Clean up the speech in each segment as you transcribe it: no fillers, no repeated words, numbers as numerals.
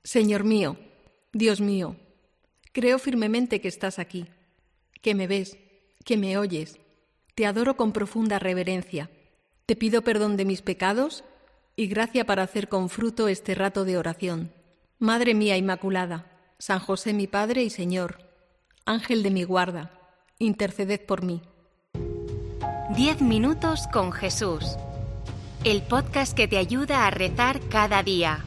Señor mío, Dios mío, creo firmemente que estás aquí, que me ves, que me oyes. Te adoro con profunda reverencia. Te pido perdón de mis pecados y gracia para hacer con fruto este rato de oración. Madre mía Inmaculada, San José mi Padre y Señor, Ángel de mi guarda, interceded por mí. 10 minutos con Jesús. El podcast que te ayuda a rezar cada día.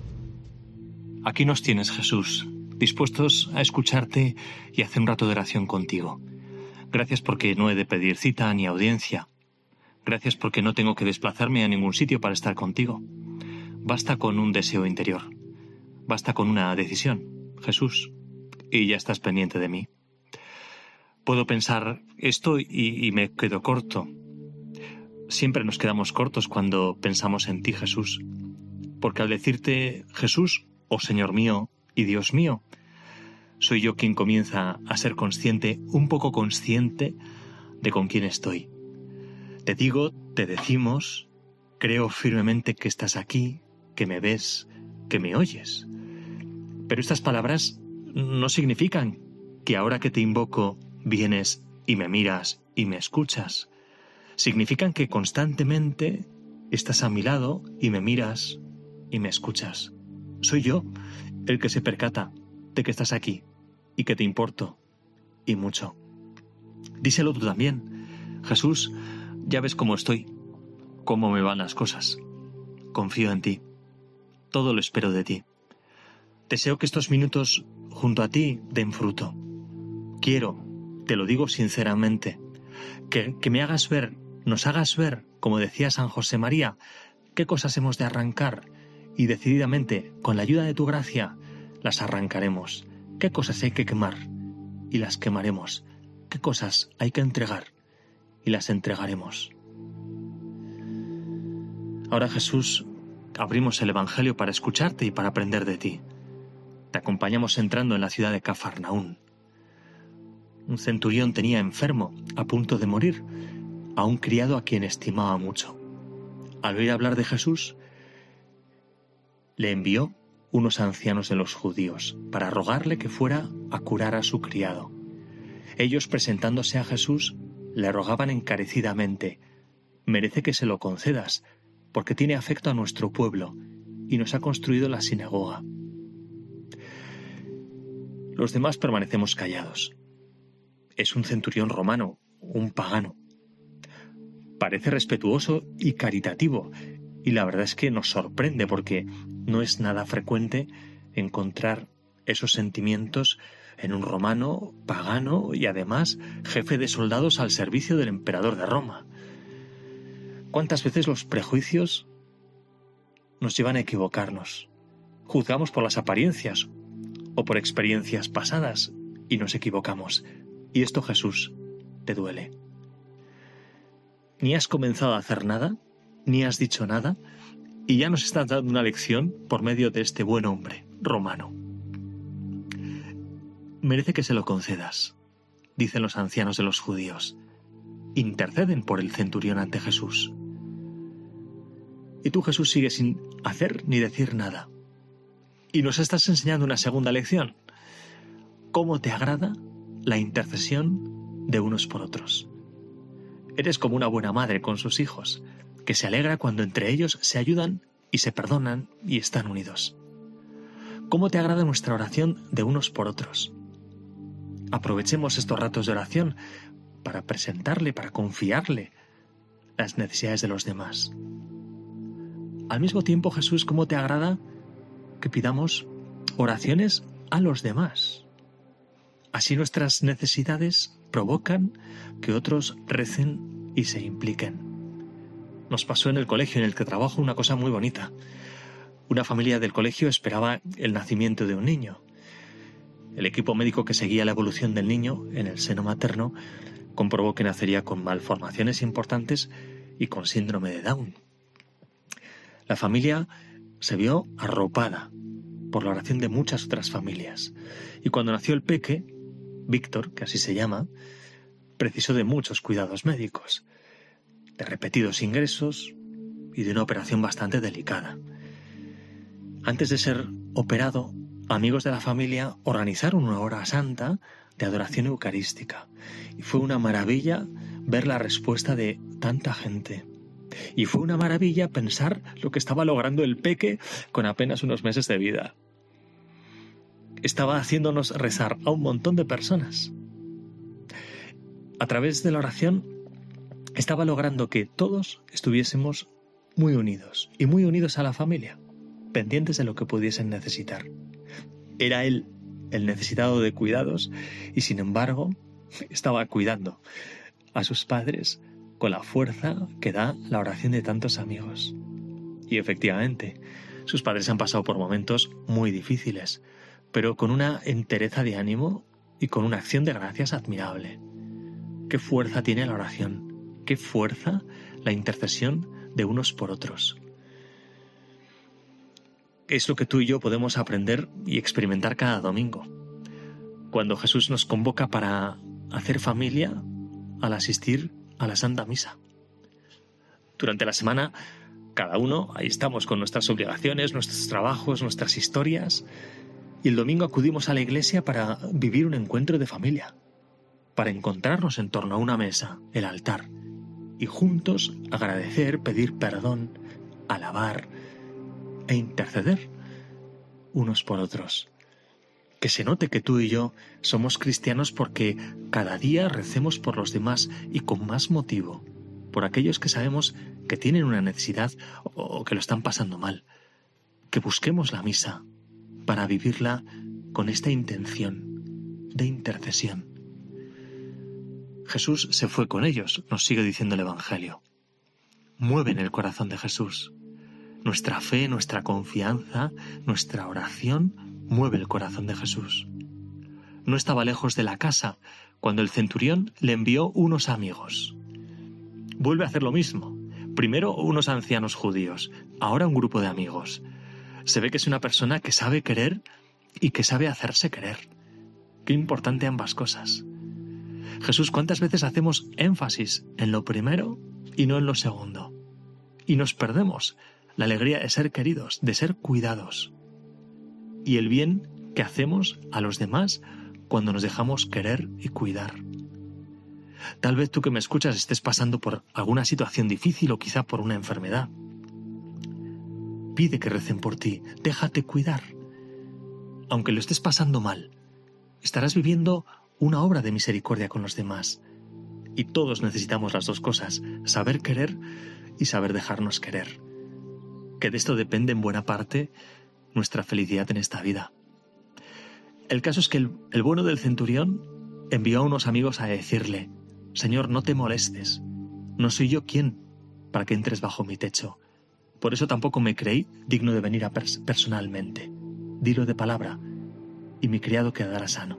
Aquí nos tienes, Jesús, dispuestos a escucharte y hacer un rato de oración contigo. Gracias porque no he de pedir cita ni audiencia. Gracias porque no tengo que desplazarme a ningún sitio para estar contigo. Basta con un deseo interior. Basta con una decisión, Jesús, y ya estás pendiente de mí. Puedo pensar esto y me quedo corto. Siempre nos quedamos cortos cuando pensamos en ti, Jesús. Porque al decirte Jesús, oh Señor mío y Dios mío, soy yo quien comienza a ser consciente, un poco consciente, de con quién estoy. Te digo, te decimos, creo firmemente que estás aquí, que me ves, que me oyes. Pero estas palabras no significan que ahora que te invoco vienes y me miras y me escuchas. Significan que constantemente estás a mi lado y me miras y me escuchas. Soy yo el que se percata de que estás aquí y que te importo y mucho. Díselo tú también. Jesús, ya ves cómo estoy, cómo me van las cosas. Confío en ti. Todo lo espero de ti. Deseo que estos minutos junto a ti den fruto. Quiero, te lo digo sinceramente, que me hagas ver, nos hagas ver, como decía San José María, qué cosas hemos de arrancar y decididamente, con la ayuda de tu gracia, las arrancaremos. Qué cosas hay que quemar y las quemaremos. Qué cosas hay que entregar y las entregaremos. Ahora, Jesús, abrimos el Evangelio para escucharte y para aprender de ti. Te acompañamos entrando en la ciudad de Cafarnaún. Un centurión tenía enfermo, a punto de morir, a un criado a quien estimaba mucho. Al oír hablar de Jesús, le envió unos ancianos de los judíos para rogarle que fuera a curar a su criado. Ellos, presentándose a Jesús, le rogaban encarecidamente: merece que se lo concedas, porque tiene afecto a nuestro pueblo y nos ha construido la sinagoga. Los demás permanecemos callados. Es un centurión romano, un pagano. Parece respetuoso y caritativo, y la verdad es que nos sorprende porque no es nada frecuente encontrar esos sentimientos en un romano, pagano y además jefe de soldados al servicio del emperador de Roma. ¿Cuántas veces los prejuicios nos llevan a equivocarnos? Juzgamos por las apariencias o por experiencias pasadas y nos equivocamos. Y esto, Jesús, te duele. Ni has comenzado a hacer nada, ni has dicho nada, y ya nos estás dando una lección por medio de este buen hombre romano. Merece que se lo concedas, dicen los ancianos de los judíos. Interceden por el centurión ante Jesús. Y tú, Jesús, sigues sin hacer ni decir nada. Y nos estás enseñando una segunda lección. ¿Cómo te agrada la intercesión de unos por otros? Eres como una buena madre con sus hijos, que se alegra cuando entre ellos se ayudan y se perdonan y están unidos. ¿Cómo te agrada nuestra oración de unos por otros? Aprovechemos estos ratos de oración para presentarle, para confiarle las necesidades de los demás. Al mismo tiempo, Jesús, ¿cómo te agrada que pidamos oraciones a los demás? Así nuestras necesidades provocan que otros recen y se impliquen. Nos pasó en el colegio en el que trabajo una cosa muy bonita. Una familia del colegio esperaba el nacimiento de un niño. El equipo médico que seguía la evolución del niño en el seno materno comprobó que nacería con malformaciones importantes y con síndrome de Down. La familia se vio arropada por la oración de muchas otras familias. Y cuando nació el peque, Víctor, que así se llama, precisó de muchos cuidados médicos, de repetidos ingresos y de una operación bastante delicada. Antes de ser operado, amigos de la familia organizaron una hora santa de adoración eucarística. Y fue una maravilla ver la respuesta de tanta gente. Y fue una maravilla pensar lo que estaba logrando el Peque con apenas unos meses de vida. Estaba haciéndonos rezar a un montón de personas. A través de la oración estaba logrando que todos estuviésemos muy unidos y muy unidos a la familia, pendientes de lo que pudiesen necesitar. Era él el necesitado de cuidados y sin embargo estaba cuidando a sus padres con la fuerza que da la oración de tantos amigos. Y efectivamente, sus padres han pasado por momentos muy difíciles, pero con una entereza de ánimo y con una acción de gracias admirable. Qué fuerza tiene la oración, qué fuerza la intercesión de unos por otros. Es lo que tú y yo podemos aprender y experimentar cada domingo. Cuando Jesús nos convoca para hacer familia al asistir a la Santa Misa. Durante la semana, cada uno, ahí estamos con nuestras obligaciones, nuestros trabajos, nuestras historias, y el domingo acudimos a la iglesia para vivir un encuentro de familia, para encontrarnos en torno a una mesa, el altar, y juntos agradecer, pedir perdón, alabar e interceder unos por otros. Que se note que tú y yo somos cristianos porque cada día recemos por los demás y con más motivo, por aquellos que sabemos que tienen una necesidad o que lo están pasando mal. Que busquemos la misa para vivirla con esta intención de intercesión. Jesús se fue con ellos, nos sigue diciendo el Evangelio. Mueven el corazón de Jesús. Nuestra fe, nuestra confianza, nuestra oración mueve el corazón de Jesús. No estaba lejos de la casa cuando el centurión le envió unos amigos. Vuelve a hacer lo mismo. Primero unos ancianos judíos, ahora un grupo de amigos. Se ve que es una persona que sabe querer y que sabe hacerse querer. Qué importante ambas cosas. Jesús, ¿cuántas veces hacemos énfasis en lo primero y no en lo segundo? Y nos perdemos la alegría de ser queridos, de ser cuidados. Y el bien que hacemos a los demás cuando nos dejamos querer y cuidar. Tal vez tú que me escuchas estés pasando por alguna situación difícil o quizá por una enfermedad. Pide que recen por ti, déjate cuidar. Aunque lo estés pasando mal, estarás viviendo una obra de misericordia con los demás. Y todos necesitamos las dos cosas, saber querer y saber dejarnos querer. Que de esto depende en buena parte nuestra felicidad en esta vida. El caso es que el bueno del centurión envió a unos amigos a decirle: Señor, no te molestes, no soy yo quien para que entres bajo mi techo. Por eso tampoco me creí digno de venir personalmente. Dilo de palabra, y mi criado quedará sano.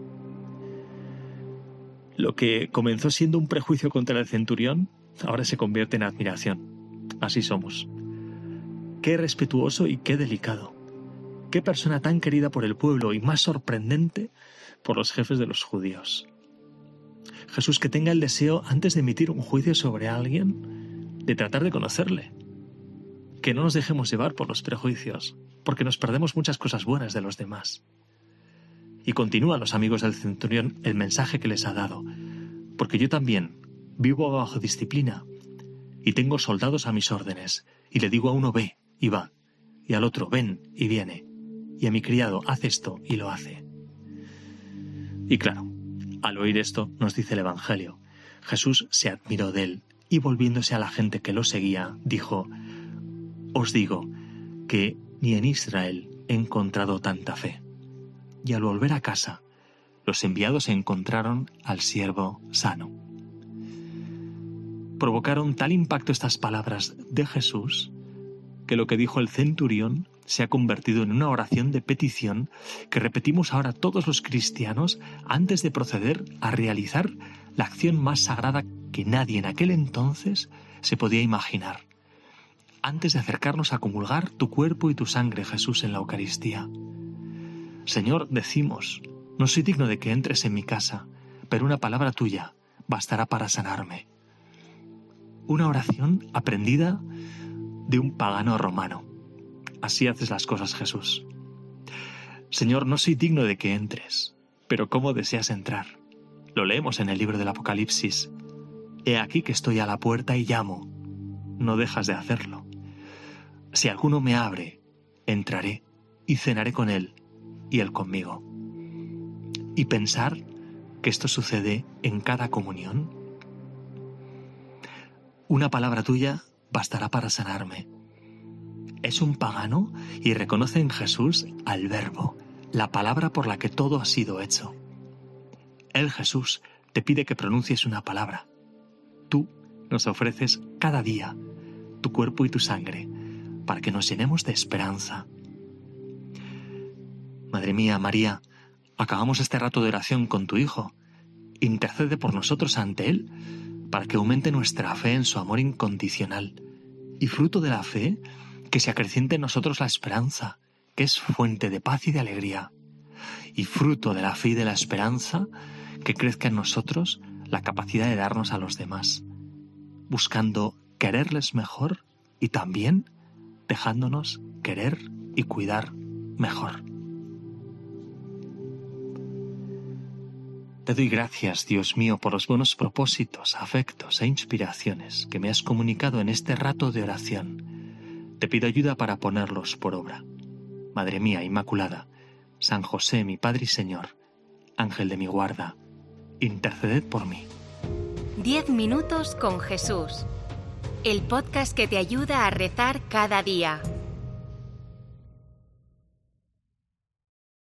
Lo que comenzó siendo un prejuicio contra el centurión, ahora se convierte en admiración. Así somos. Qué respetuoso y qué delicado. Qué persona tan querida por el pueblo y más sorprendente por los jefes de los judíos. Jesús, que tenga el deseo, antes de emitir un juicio sobre alguien, de tratar de conocerle. Que no nos dejemos llevar por los prejuicios, porque nos perdemos muchas cosas buenas de los demás. Y continúan los amigos del centurión el mensaje que les ha dado, porque yo también vivo bajo disciplina y tengo soldados a mis órdenes, y le digo a uno ve y va, y al otro ven y viene, y a mi criado haz esto y lo hace. Y claro, al oír esto, nos dice el Evangelio, Jesús se admiró de él y volviéndose a la gente que lo seguía, dijo: Os digo que ni en Israel he encontrado tanta fe. Y al volver a casa, los enviados encontraron al siervo sano. Provocaron tal impacto estas palabras de Jesús que lo que dijo el centurión se ha convertido en una oración de petición que repetimos ahora todos los cristianos antes de proceder a realizar la acción más sagrada que nadie en aquel entonces se podía imaginar. Antes de acercarnos a comulgar tu cuerpo y tu sangre, Jesús, en la Eucaristía. Señor, decimos, no soy digno de que entres en mi casa, pero una palabra tuya bastará para sanarme. Una oración aprendida de un pagano romano. Así haces las cosas, Jesús. Señor, no soy digno de que entres, pero ¿cómo deseas entrar? Lo leemos en el libro del Apocalipsis. He aquí que estoy a la puerta y llamo. No dejas de hacerlo. Si alguno me abre, entraré y cenaré con él y él conmigo. Y pensar que esto sucede en cada comunión. Una palabra tuya bastará para sanarme. Es un pagano y reconoce en Jesús al Verbo, la palabra por la que todo ha sido hecho. Él, Jesús, te pide que pronuncies una palabra. Tú nos ofreces cada día tu cuerpo y tu sangre para que nos llenemos de esperanza. Madre mía, María, acabamos este rato de oración con tu Hijo. Intercede por nosotros ante Él para que aumente nuestra fe en su amor incondicional y fruto de la fe que se acreciente en nosotros la esperanza, que es fuente de paz y de alegría, y fruto de la fe y de la esperanza que crezca en nosotros la capacidad de darnos a los demás, buscando quererles mejor y también dejándonos querer y cuidar mejor. Te doy gracias, Dios mío, por los buenos propósitos, afectos e inspiraciones que me has comunicado en este rato de oración. Te pido ayuda para ponerlos por obra. Madre mía Inmaculada, San José, mi Padre y Señor, Ángel de mi guarda, interceded por mí. 10 minutos con Jesús. El podcast que te ayuda a rezar cada día.